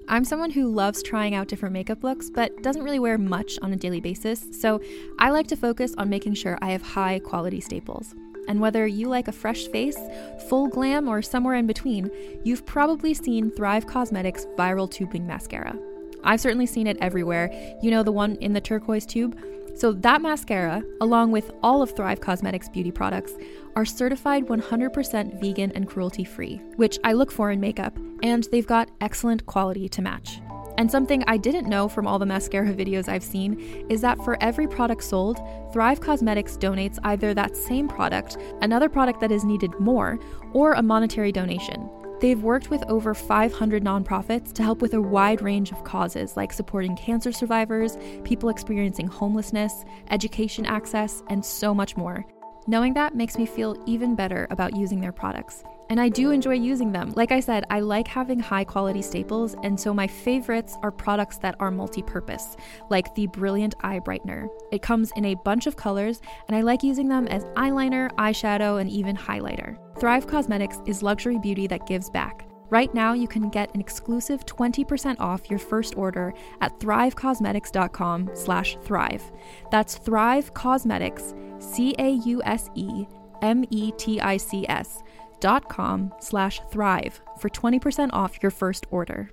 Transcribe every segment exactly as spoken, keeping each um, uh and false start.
I'm someone who loves trying out different makeup looks, but doesn't really wear much on a daily basis, so I like to focus on making sure I have high quality staples. And whether you like a fresh face, full glam, or somewhere in between, you've probably seen Thrive Causemetics Viral Tubing Mascara. I've certainly seen it everywhere. You know, the one in the turquoise tube? So that mascara, along with all of Thrive Causemetics beauty products, are certified one hundred percent vegan and cruelty-free, which I look for in makeup, and they've got excellent quality to match. And something I didn't know from all the mascara videos I've seen is that for every product sold, Thrive Causemetics donates either that same product, another product that is needed more, or a monetary donation. They've worked with over five hundred nonprofits to help with a wide range of causes like supporting cancer survivors, people experiencing homelessness, education access, and so much more. Knowing that makes me feel even better about using their products. And I do enjoy using them. Like I said, I like having high quality staples, and so my favorites are products that are multi-purpose, like the Brilliant Eye Brightener. It comes in a bunch of colors, and I like using them as eyeliner, eyeshadow, and even highlighter. Thrive Causemetics is luxury beauty that gives back. Right now, you can get an exclusive twenty percent off your first order at thrivecausemetics.com slash thrive. That's Thrive Causemetics, C A U S E M E T I C S dot com slash thrive for twenty percent off your first order.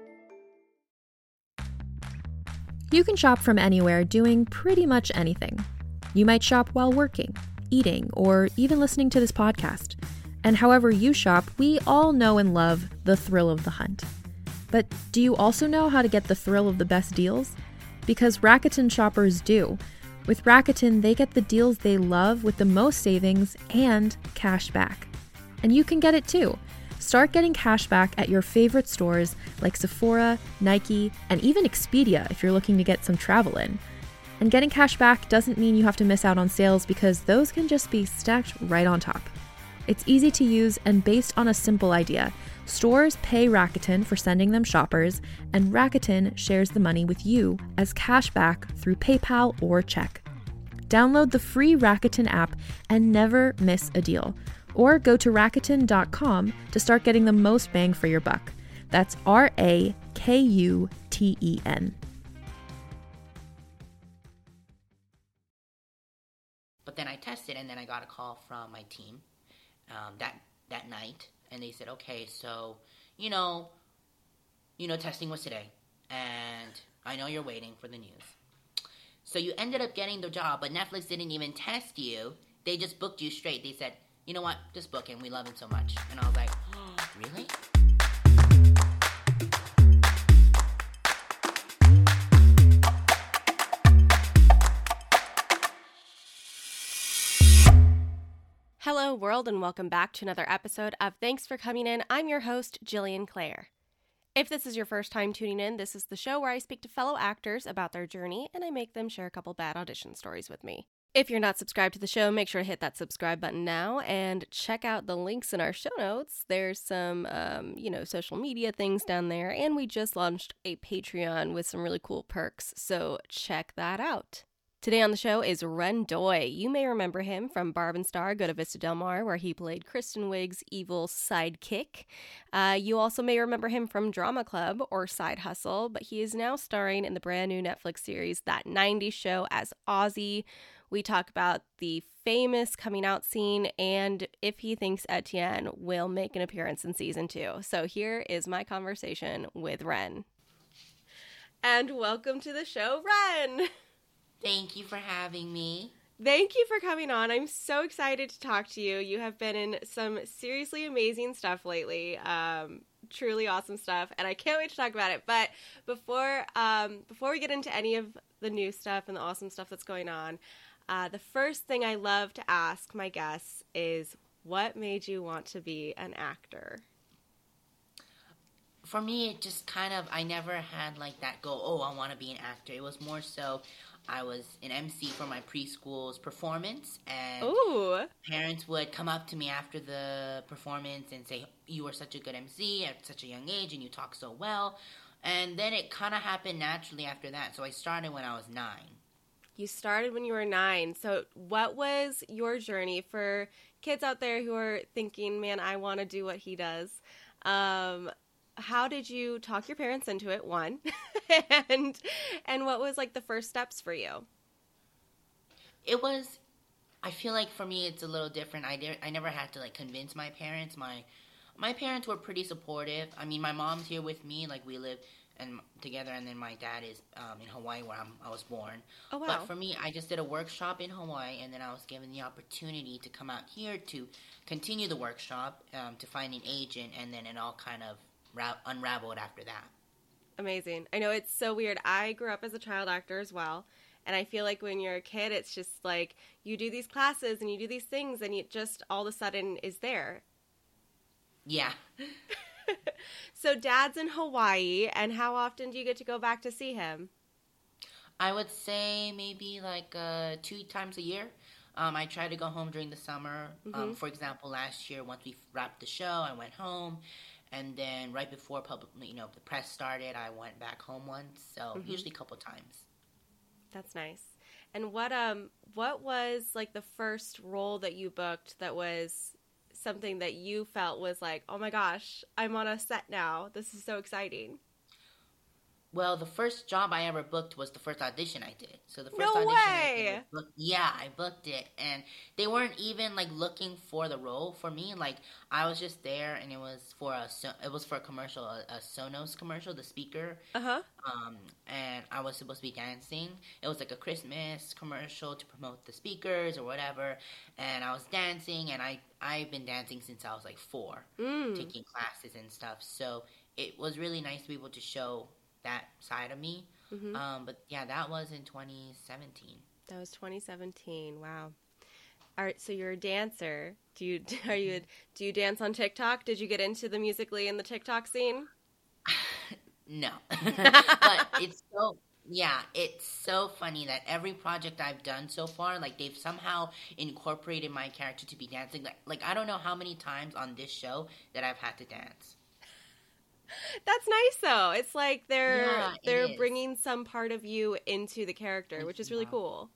You can shop from anywhere doing pretty much anything. You might shop while working, eating, or even listening to this podcast. And however you shop, we all know and love the thrill of the hunt. But do you also know how to get the thrill of the best deals? Because Rakuten shoppers do. With Rakuten, they get the deals they love with the most savings and cash back. And you can get it too. Start getting cash back at your favorite stores like Sephora, Nike, and even Expedia if you're looking to get some travel in. And getting cash back doesn't mean you have to miss out on sales, because those can just be stacked right on top. It's easy to use and based on a simple idea. Stores pay Rakuten for sending them shoppers, and Rakuten shares the money with you as cash back through PayPal or check. Download the free Rakuten app and never miss a deal. Or go to Rakuten dot com to start getting the most bang for your buck. That's R A K U T E N. But then I tested, and then I got a call from my team um, that that night, and they said, okay, so, you know, you know, testing was today, and I know you're waiting for the news. So you ended up getting the job, but Netflix didn't even test you. They just booked you straight. They said, you know what, just book him. We love him so much. And I was like, oh, really? Hello, world, and welcome back to another episode of Thanks for Coming In. I'm your host, Jillian Clare. If this is your first time tuning in, this is the show where I speak to fellow actors about their journey, and I make them share a couple bad audition stories with me. If you're not subscribed to the show, make sure to hit that subscribe button now and check out the links in our show notes. There's some, um, you know, social media things down there, and we just launched a Patreon with some really cool perks, so check that out. Today on the show is Ren Doi. You may remember him from Barb and Star Go to Vista Del Mar, where he played Kristen Wiig's evil sidekick. Uh, you also may remember him from Drama Club or Side Hustle, but he is now starring in the brand new Netflix series That nineties Show as Ozzy. We talk about the famous coming out scene and if he thinks Etienne will make an appearance in season two. So here is my conversation with Ren. And welcome to the show, Ren! Thank you for having me. Thank you for coming on. I'm so excited to talk to you. You have been in some seriously amazing stuff lately. Um, truly awesome stuff, and I can't wait to talk about it. But before um, before we get into any of the new stuff and the awesome stuff that's going on, uh, the first thing I love to ask my guests is, what made you want to be an actor? For me, it just kind of, I never had like that go, oh, I want to be an actor. It was more so, I was an M C for my preschool's performance, and Ooh. Parents would come up to me after the performance and say, you were such a good M C at such a young age, and you talk so well. And then it kind of happened naturally after that. So I started when I was nine. You started when you were nine. So what was your journey for kids out there who are thinking, man, I want to do what he does? Um, how did you talk your parents into it, one? and and what was like the first steps for you? It was, I feel like for me it's a little different. I, did, I never had to like convince my parents. My my parents were pretty supportive. I mean, my mom's here with me, like we live and together, and then my dad is um, in Hawaii where I'm, I was born. Oh, wow. But for me, I just did a workshop in Hawaii, and then I was given the opportunity to come out here to continue the workshop, um, to find an agent, and then it all kind of ra- unraveled after that. Amazing. I know it's so weird. I grew up as a child actor as well, and I feel like when you're a kid, it's just like you do these classes and you do these things, and it just all of a sudden is there. Yeah. So Dad's in Hawaii, and how often do you get to go back to see him? I would say maybe like uh, two times a year. Um, I try to go home during the summer. Mm-hmm. Um, for example, last year, once we wrapped the show, I went home. And then right before public, you know, the press started, I went back home once. So mm-hmm. usually a couple times. That's nice. And what um what was like the first role that you booked that was something that you felt was like, oh my gosh, I'm on a set now. This is so exciting. Well, the first job I ever booked was the first audition I did. So the first no audition way. I did was booked, yeah, I booked it, and they weren't even like looking for the role for me. Like I was just there, and it was for a it was for a commercial, a, a Sonos commercial, the speaker. Uh huh. Um, and I was supposed to be dancing. It was like a Christmas commercial to promote the speakers or whatever. And I was dancing, and I I've been dancing since I was like four, mm. taking classes and stuff. So it was really nice to be able to show that side of me. Mm-hmm. Um, but yeah, that was in twenty seventeen. That was twenty seventeen. Wow. All right, so you're a dancer. Do you are you do you dance on TikTok? Did you get into the Musical.ly in the TikTok scene? No. But it's so yeah, it's so funny that every project I've done so far, like they've somehow incorporated my character to be dancing. Like, like I don't know how many times on this show that I've had to dance. That's nice though. It's like they're yeah, they're is. bringing some part of you into the character, which is really cool.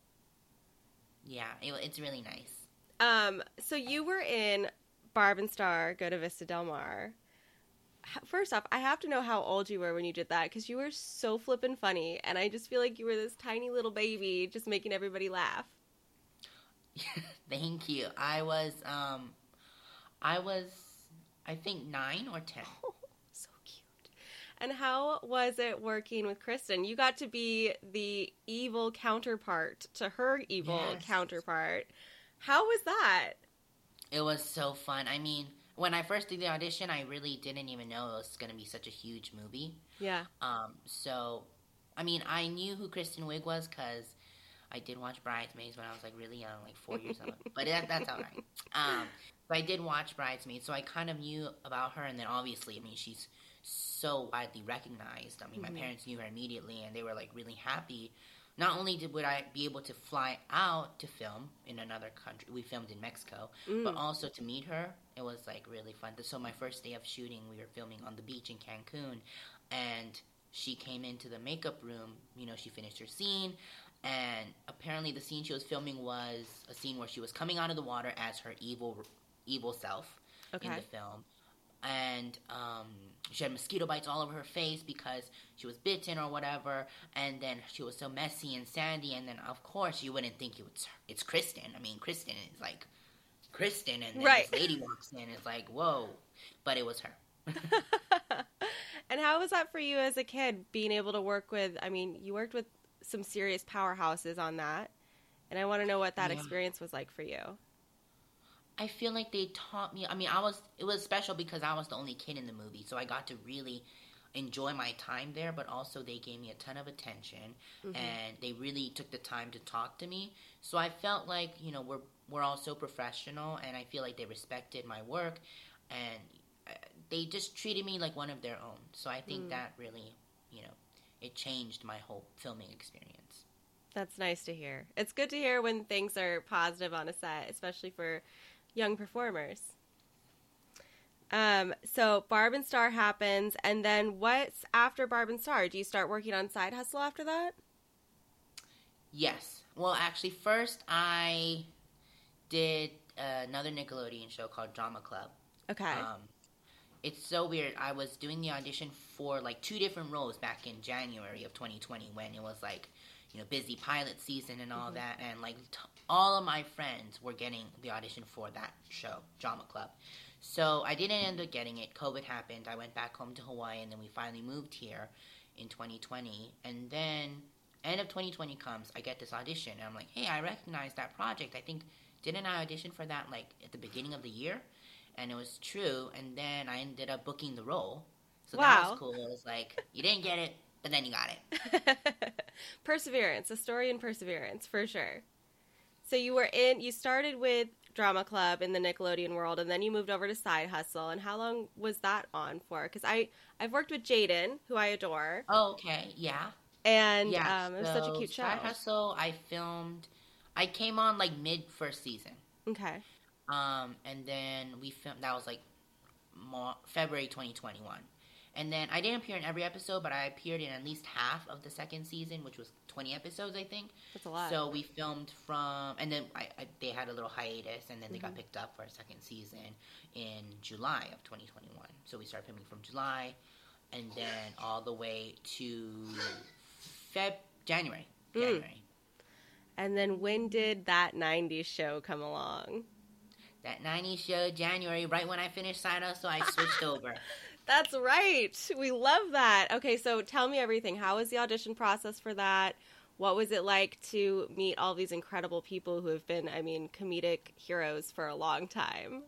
Yeah, it, it's really nice. Um, so you were in Barb and Star Go to Vista Del Mar. First off, I have to know how old you were when you did that, because you were so flippin' funny, and I just feel like you were this tiny little baby just making everybody laugh. Thank you. I was, um, I was, I think nine or ten. Oh, so cute. And how was it working with Kristen? You got to be the evil counterpart to her evil yes. counterpart. How was that? It was so fun. I mean, when I first did the audition, I really didn't even know it was going to be such a huge movie. Yeah. Um. So, I mean, I knew who Kristen Wiig was because I did watch Bridesmaids when I was like really young, like four years old. But that, that's all right. Um. But I did watch Bridesmaids, so I kind of knew about her. And then obviously, I mean, she's so widely recognized. I mean, mm-hmm. my parents knew her immediately, and they were like really happy. Not only did would I be able to fly out to film in another country, we filmed in Mexico, mm. but also to meet her. It was like really fun. So my first day of shooting, we were filming on the beach in Cancun, and she came into the makeup room. You know, she finished her scene, and apparently the scene she was filming was a scene where she was coming out of the water as her evil, evil self okay. in the film. And um, she had mosquito bites all over her face because she was bitten or whatever. And then she was so messy and sandy. And then, of course, you wouldn't think it was, it's Kristen. I mean, Kristen is like Kristen. And then right. this lady walks in and it's like, whoa. But it was her. And how was that for you as a kid, being able to work with, I mean, you worked with some serious powerhouses on that. And I want to know what that yeah. experience was like for you. I feel like they taught me, I mean, I was, it was special because I was the only kid in the movie, so I got to really enjoy my time there, but also they gave me a ton of attention, mm-hmm. and they really took the time to talk to me, so I felt like, you know, we're, we're all so professional, and I feel like they respected my work, and they just treated me like one of their own, so I think mm. that really, you know, it changed my whole filming experience. That's nice to hear. It's good to hear when things are positive on a set, especially for young performers. Um, so Barb and Star happens, and then what's after Barb and Star? Do you start working on Side Hustle after that? Yes. Well, actually, first I did another Nickelodeon show called Drama Club. Okay. Um, it's so weird. I was doing the audition for like two different roles back in January of twenty twenty when it was like, you know, busy pilot season and all mm-hmm. that. And like t- all of my friends were getting the audition for that show, Drama Club. So I didn't end up getting it. COVID happened. I went back home to Hawaii, and then we finally moved here in twenty twenty. And then end of twenty twenty comes, I get this audition, and I'm like, hey, I recognize that project. I think, didn't I audition for that like at the beginning of the year? And it was true. And then I ended up booking the role. So wow. That was cool. It was like, you didn't get it, but then you got it. Perseverance, a story in perseverance, for sure. So you were in, you started with Drama Club in the Nickelodeon world, and then you moved over to Side Hustle. And how long was that on for? Because I I've worked with Jaden, who I adore. Oh, okay, yeah. And yeah, um, it was so such a cute show. Side Hustle, I filmed, I came on like mid first season. Okay. Um, and then we filmed. That was like more, February twenty twenty-one. And then I didn't appear in every episode, but I appeared in at least half of the second season, which was twenty episodes, I think. That's a lot. So we filmed from, and then I, I, they had a little hiatus, and then they mm-hmm. got picked up for a second season in July of twenty twenty-one. So we started filming from July, and then all the way to Feb January. January. Mm. And then when did that nineties show come along? That nineties show, January, right when I finished Side Hustle, I switched over. That's right. We love that. Okay, so tell me everything. How was the audition process for that? What was it like to meet all these incredible people who have been, I mean, comedic heroes for a long time?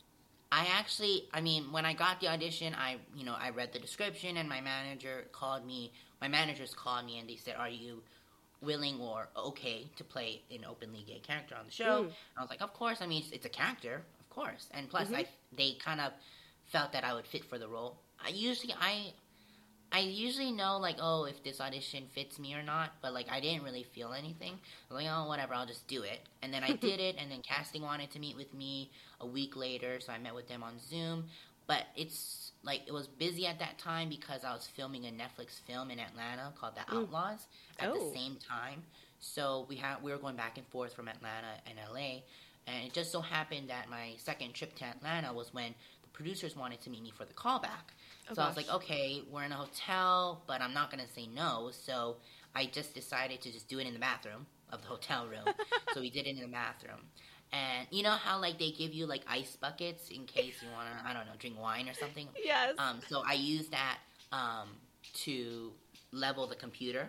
I actually, I mean, when I got the audition, I, you know, I read the description, and my manager called me, my managers called me, and they said, are you willing or okay to play an openly gay character on the show? Mm. I was like, of course. I mean, it's, it's a character, of course. And plus, mm-hmm. I they kind of felt that I would fit for the role. I usually, I, I usually know, like, oh, if this audition fits me or not, but, like, I didn't really feel anything. I was like, oh, whatever, I'll just do it. And then I did it, and then casting wanted to meet with me a week later, so I met with them on Zoom. But it's, like, it was busy at that time because I was filming a Netflix film in Atlanta called The Outlaws mm. at oh. the same time. So we had we were going back and forth from Atlanta and L A, and it just so happened that my second trip to Atlanta was when producers wanted to meet me for the callback. Oh, so gosh. I was like, okay, we're in a hotel, but I'm not going to say no. So I just decided to just do it in the bathroom of the hotel room. So we did it in the bathroom. And you know how, like, they give you, like, ice buckets in case you want to, I don't know, drink wine or something? Yes. Um, so I used that um, to level the computer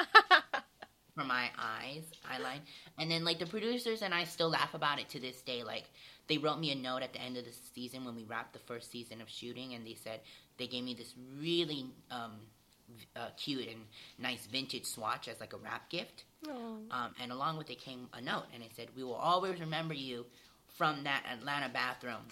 for my eyes, eyeline. And then, like, the producers and I still laugh about it to this day. Like, they wrote me a note at the end of the season when we wrapped the first season of shooting, and they said they gave me this really um, uh, cute and nice vintage swatch as like a wrap gift. Um, and along with it came a note, and it said, we will always remember you from that Atlanta bathroom.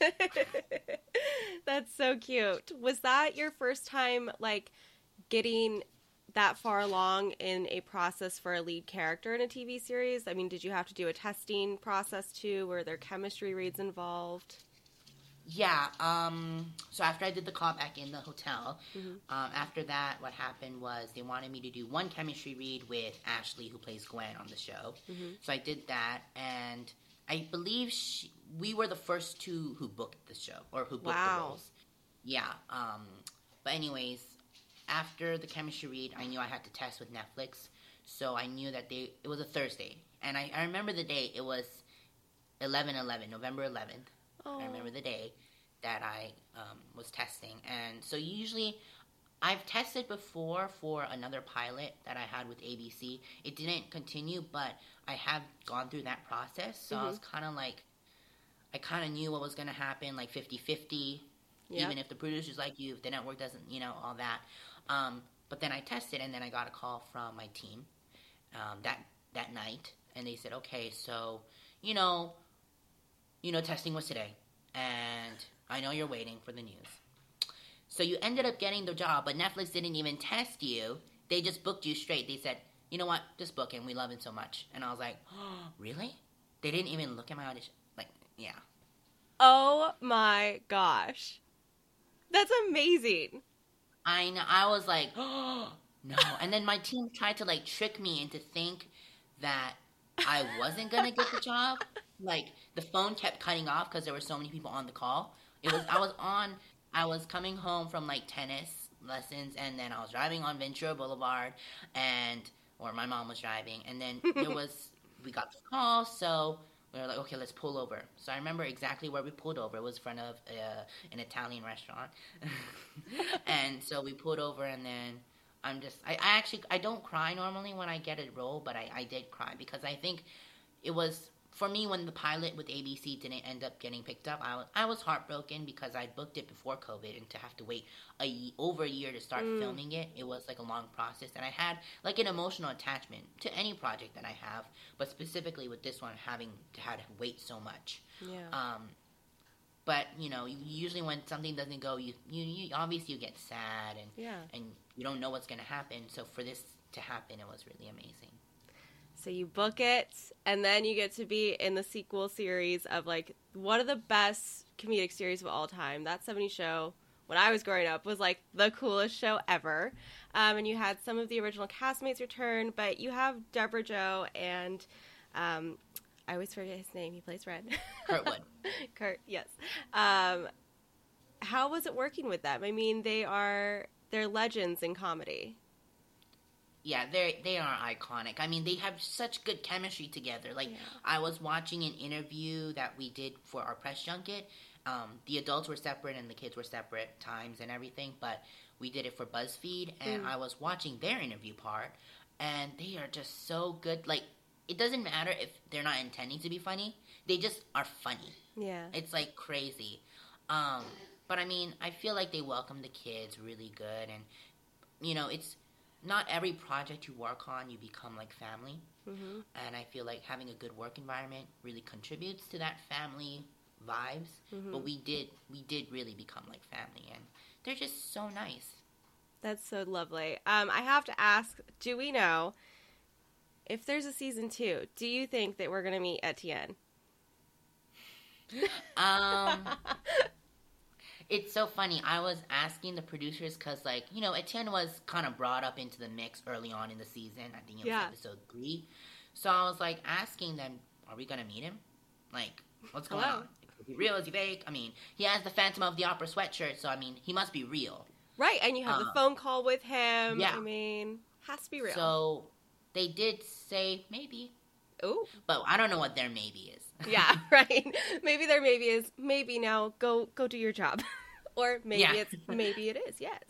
That's so cute. Was that your first time, like, getting that far along in a process for a lead character in a T V series? I mean, did you have to do a testing process too? Were there chemistry reads involved? Yeah. Um, so after I did the callback in the hotel, mm-hmm. um, after that, what happened was they wanted me to do one chemistry read with Ashley, who plays Gwen on the show. Mm-hmm. So I did that, and I believe she, we were the first two who booked the show, or who booked wow. the roles. Yeah. Um, but anyways, after the chemistry read, I knew I had to test with Netflix. So I knew that they it was a Thursday. And I, I remember the day. It was eleven eleven, November eleventh. Oh. I remember the day that I um, was testing. And so usually I've tested before for another pilot that I had with A B C. It didn't continue, but I have gone through that process. So mm-hmm. I was kind of like, I kind of knew what was going to happen, like fifty-fifty. Yep. Even if the producers like you, if the network doesn't, you know, all that. Um, but then I tested, and then I got a call from my team um, that that night, and they said, okay, so, you know, you know, testing was today, and I know you're waiting for the news. So you ended up getting the job, but Netflix didn't even test you. They just booked you straight. They said, you know what, just book him. We love him so much. And I was like, oh, really? They didn't even look at my audition. Like, yeah. Oh, my gosh. That's amazing. I know. I was like, oh, no. And then my team tried to, like, trick me into think that I wasn't going to get the job. Like, the phone kept cutting off because there were so many people on the call. It was I was on I was coming home from like tennis lessons, and then I was driving on Ventura Boulevard, and or my mom was driving, and then there was we got the call, so we were like, okay, let's pull over. So I remember exactly where we pulled over. It was in front of uh, an Italian restaurant, and so we pulled over, and then I'm just I, I actually I don't cry normally when I get a role, but I, I did cry because I think it was. For me, when the pilot with A B C didn't end up getting picked up, I was, I was heartbroken because I booked it before COVID, and to have to wait a, over a year to start mm. filming it, it was like a long process. And I had like an emotional attachment to any project that I have, but specifically with this one, having to had to wait so much. Yeah. Um, but you know, usually when something doesn't go, you you, you obviously you get sad and yeah. and you don't know what's gonna happen. So for this to happen, it was really amazing. So you book it, and then you get to be in the sequel series of, like, one of the best comedic series of all time. That seventies Show, when I was growing up, was, like, the coolest show ever. Um, and you had some of the original castmates return, but you have Deborah Joe and, um, I always forget his name. He plays Red. Kurtwood. Kurt, yes. Um, how was it working with them? I mean, they are, they're legends in comedy. Yeah, they they are iconic. I mean, they have such good chemistry together. Like, yeah. I was watching an interview that we did for our press junket. Um, the adults were separate and the kids were separate times and everything, but we did it for BuzzFeed, and mm. I was watching their interview part, and they are just so good. Like, it doesn't matter if they're not intending to be funny. They just are funny. Yeah. It's, like, crazy. Um, but, I mean, I feel like they welcome the kids really good, and, you know, it's... Not every project you work on, you become like family. Mm-hmm. And I feel like having a good work environment really contributes to that family vibes. Mm-hmm. But we did, we did really become like family, and they're just so nice. That's so lovely. Um, I have to ask, do we know if there's a season two? Do you think that we're going to meet Etienne? Um... It's so funny. I was asking the producers because, like, you know, Etienne was kind of brought up into the mix early on in the season. I think it was yeah. episode three. So I was, like, asking them, are we going to meet him? Like, what's going Hello? on? Is he real? Is he fake? I mean, he has the Phantom of the Opera sweatshirt, so, I mean, he must be real. Right, and you have um, the phone call with him. Yeah. I mean, has to be real. So they did say maybe. Ooh. But I don't know what their maybe is. Yeah, right. Maybe their maybe is, maybe now go go do your job. Or maybe yeah. it's maybe it is, yes.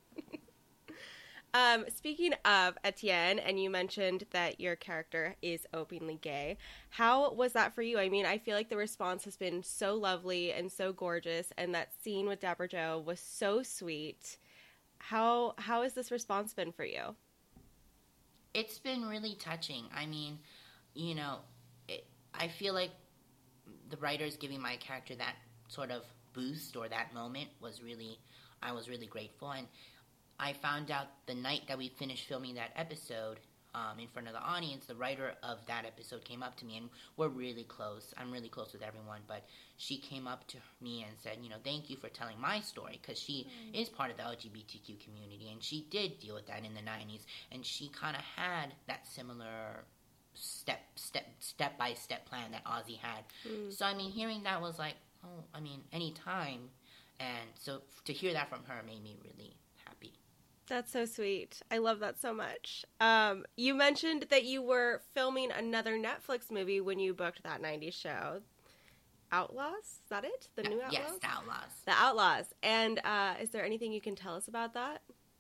um, speaking of Etienne, and you mentioned that your character is openly gay. How was that for you? I mean, I feel like the response has been so lovely and so gorgeous, and that scene with Deborah Joe was so sweet. How how has this response been for you? It's been really touching. I mean, you know, it, I feel like the writers giving my character that sort of boost or that moment was really, I was really grateful. And I found out the night that we finished filming that episode um, in front of the audience, the writer of that episode came up to me, and we're really close. I'm really close with everyone, but she came up to me and said, you know, thank you for telling my story, because she mm. is part of the L G B T Q community, and she did deal with that in the nineties, and she kind of had that similar step step step by step plan that Ozzy had. Mm. So I mean, hearing that was like, oh, I mean, any time, and so to hear that from her made me really happy. That's so sweet. I love that so much. Um, you mentioned that you were filming another Netflix movie when you booked that nineties show. Outlaws? Is that it? The new Outlaws? Yes, the Outlaws. The Outlaws. And uh, is there anything you can tell us about that?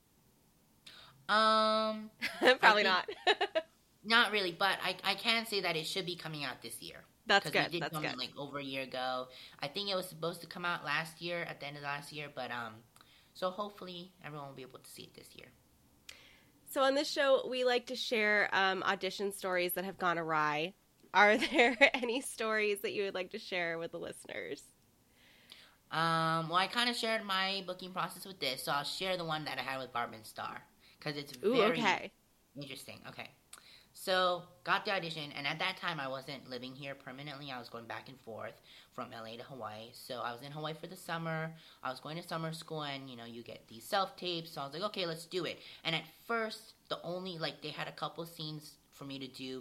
Um, Probably not. Not really, but I, I can say that it should be coming out this year. That's good. We did That's film good. It, like, over a year ago. I think it was supposed to come out last year, at the end of last year, but um, so hopefully everyone will be able to see it this year. So on this show, we like to share um, audition stories that have gone awry. Are there any stories that you would like to share with the listeners? Um, well, I kind of shared my booking process with this, so I'll share the one that I had with Barb and Star, because it's Ooh, very okay. interesting. Okay. So, got the audition, and at that time, I wasn't living here permanently. I was going back and forth from L A to Hawaii. So, I was in Hawaii for the summer. I was going to summer school, and, you know, you get these self-tapes. So, I was like, okay, let's do it. And at first, the only, like, they had a couple scenes for me to do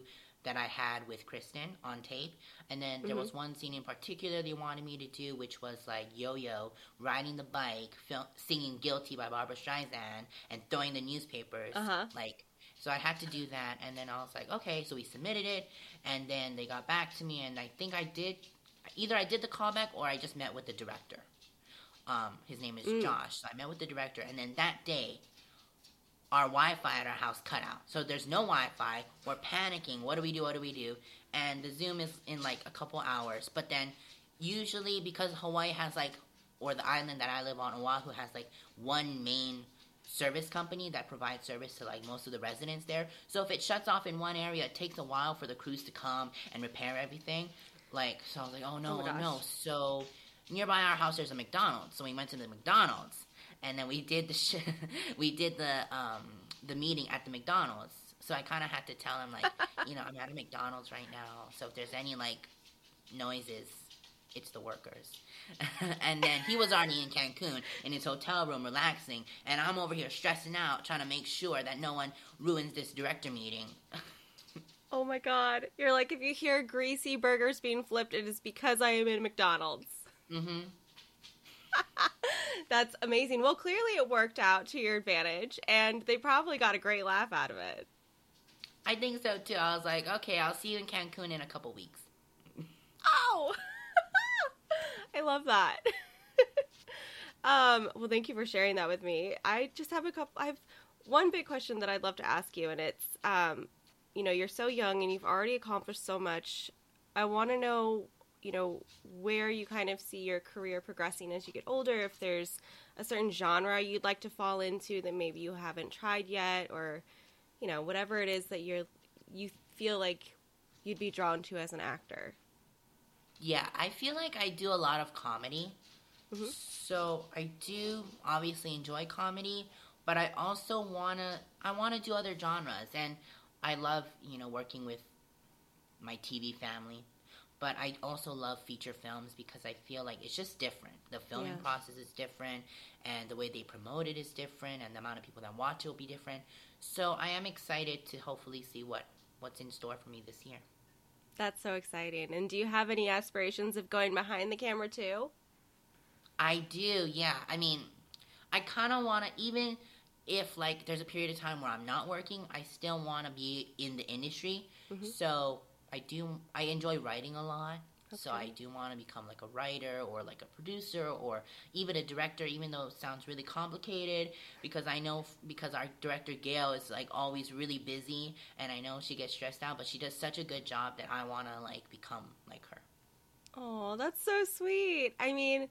that I had with Kristen on tape. And then there Mhm. was one scene in particular they wanted me to do, which was like Yo-Yo riding the bike, fil- singing "Guilty" by Barbara Streisand, and throwing the newspapers. Uh-huh. Like, so I had to do that, and then I was like, okay, so we submitted it, and then they got back to me, and I think I did, either I did the callback or I just met with the director. Um, his name is Mm. Josh. So I met with the director, and then that day, our Wi-Fi at our house cut out. So there's no Wi-Fi. We're panicking. What do we do? What do we do? And the Zoom is in like a couple hours. But then usually because Hawaii has like, or the island that I live on, Oahu, has like one main service company that provides service to like most of the residents there. So if it shuts off in one area, it takes a while for the crews to come and repair everything. Like, so I was like, oh no, Oh my oh no. gosh. So nearby our house there's a McDonald's. So we went to the McDonald's. And then we did the sh- we did the um, the meeting at the McDonald's. So I kind of had to tell him like, you know, I'm at a McDonald's right now. So if there's any like noises, it's the workers. And then he was already in Cancun in his hotel room relaxing, and I'm over here stressing out trying to make sure that no one ruins this director meeting. Oh my god. You're like, if you hear greasy burgers being flipped, it is because I am in McDonald's. Mm-hmm. That's amazing. Well, clearly it worked out to your advantage, and they probably got a great laugh out of it. I think so too. I was like, okay, I'll see you in Cancun in a couple weeks. Oh! I love that. um, well, thank you for sharing that with me. I just have a couple, I have one big question that I'd love to ask you, and it's, um, you know, you're so young and you've already accomplished so much. I want to know, you know, where you kind of see your career progressing as you get older, if there's a certain genre you'd like to fall into that maybe you haven't tried yet, or, you know, whatever it is that you're, you feel like you'd be drawn to as an actor. Yeah, I feel like I do a lot of comedy. Mm-hmm. So I do obviously enjoy comedy, but I also wanna I wanna do other genres, and I love, you know, working with my T V family. But I also love feature films because I feel like it's just different. The filming Yeah. process is different, and the way they promote it is different, and the amount of people that watch it will be different. So I am excited to hopefully see what, what's in store for me this year. That's so exciting. And do you have any aspirations of going behind the camera too? I do, yeah. I mean, I kind of want to, even if, like, there's a period of time where I'm not working, I still want to be in the industry. Mhm. So I do, I enjoy writing a lot. So Okay. I do want to become, like, a writer or, like, a producer or even a director, even though it sounds really complicated, because I know, because our director, Gail, is, like, always really busy, and I know she gets stressed out, but she does such a good job that I want to, like, become like her. Oh, that's so sweet. I mean,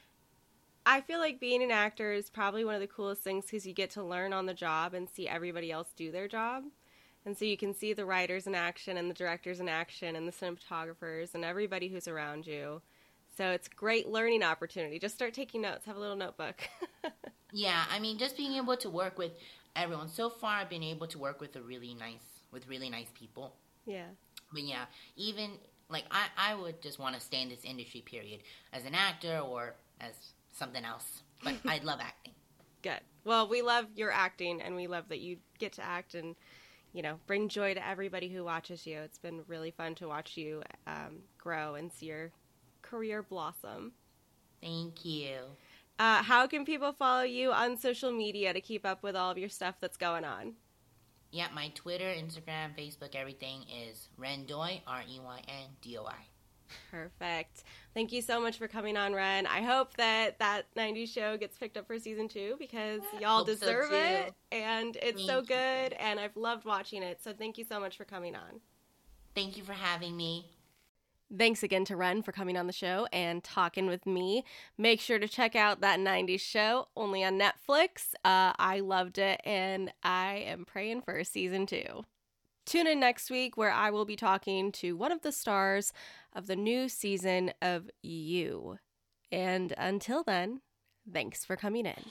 I feel like being an actor is probably one of the coolest things because you get to learn on the job and see everybody else do their job. And so you can see the writers in action and the directors in action and the cinematographers and everybody who's around you. So it's a great learning opportunity. Just start taking notes. Have a little notebook. Yeah, I mean, just being able to work with everyone. So far, I've been able to work with a really nice, with really nice people. Yeah. But yeah, even, like, I, I would just want to stay in this industry, period, as an actor or as something else. But I love acting. Good. Well, we love your acting, and we love that you get to act and, you know, bring joy to everybody who watches you. It's been really fun to watch you um, grow and see your career blossom. Thank you. Uh, how can people follow you on social media to keep up with all of your stuff that's going on? Yeah, my Twitter, Instagram, Facebook, everything is Rendoy, R E Y N D O I. Perfect. Thank you so much for coming on, Ren. I hope that that nineties show gets picked up for season two because y'all Hope so, deserve too. it. And it's Thank so you. good, and I've loved watching it. So thank you so much for coming on. Thank you for having me. Thanks again to Ren for coming on the show and talking with me. Make sure to check out that nineties show, only on Netflix. Uh, I loved it, and I am praying for a season two. Tune in next week where I will be talking to one of the stars of the new season of You. And until then, thanks for coming in.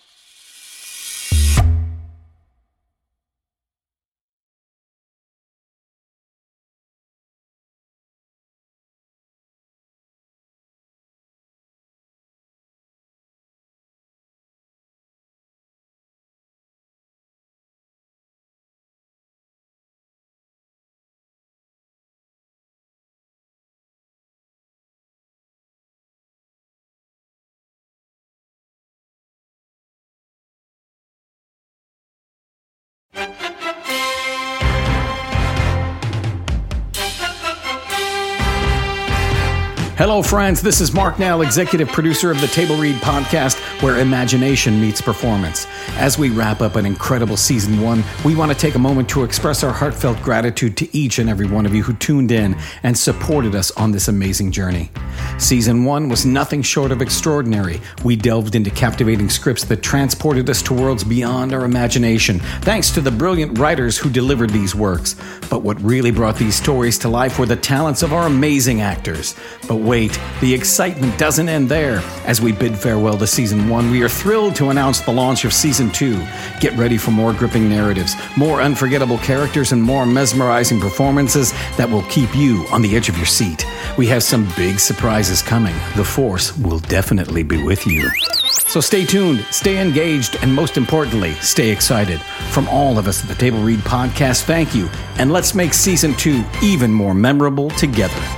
Hello, friends. This is Mark Nell, executive producer of the Table Read podcast, where imagination meets performance. As we wrap up an incredible season one, we want to take a moment to express our heartfelt gratitude to each and every one of you who tuned in and supported us on this amazing journey. Season one was nothing short of extraordinary. We delved into captivating scripts that transported us to worlds beyond our imagination, thanks to the brilliant writers who delivered these works. But what really brought these stories to life were the talents of our amazing actors. But wait, the excitement doesn't end there. As we bid farewell to season one, we are thrilled to announce the launch of season two. Get ready for more gripping narratives, more unforgettable characters, and more mesmerizing performances that will keep you on the edge of your seat. We have some big surprises coming. The Force will definitely be with you. So stay tuned, stay engaged, and most importantly, stay excited. From all of us at the Table Read podcast, thank you. And let's make season two even more memorable together.